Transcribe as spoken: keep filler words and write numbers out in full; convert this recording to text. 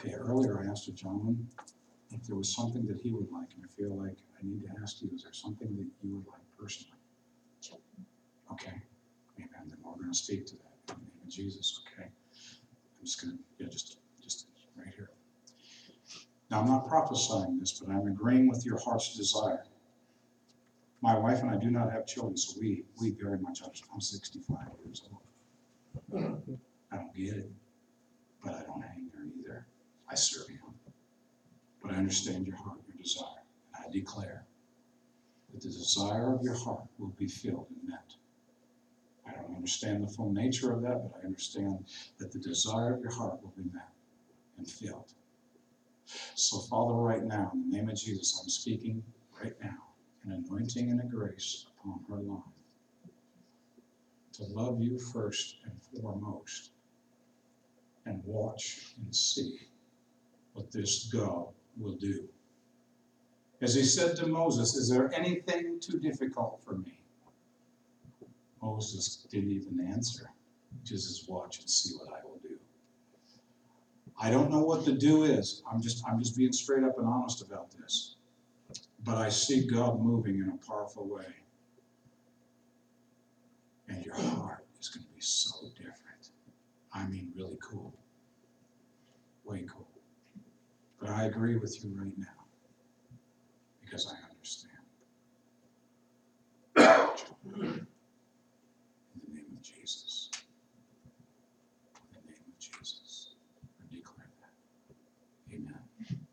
Okay, earlier I asked a gentleman if there was something that he would like, and I feel like I need to ask you, is there something that you would like personally? Okay, amen, then we're gonna speak to that in the name of Jesus, okay? I'm just gonna, yeah, just, just right here. Now, I'm not prophesying this, but I'm agreeing with your heart's desire. My wife and I do not have children, so we, we very much understand. I'm sixty-five years old. I don't get it, but I don't hang there either. I serve Him. But I understand your heart, your desire. And I declare that the desire of your heart will be filled and met. I don't understand the full nature of that, but I understand that the desire of your heart will be met and filled. So, Father, right now, in the name of Jesus, I'm speaking right now an anointing and a grace upon her life to love you first and foremost and watch and see what this God will do. As He said to Moses, is there anything too difficult for me? Moses didn't even answer. He just says, watch and see what I will do. I don't know what the do is. I'm just, I'm just being straight up and honest about this. But I see God moving in a powerful way. And your heart is going to be so different. I mean, really cool. Way cool. But I agree with you right now. Because I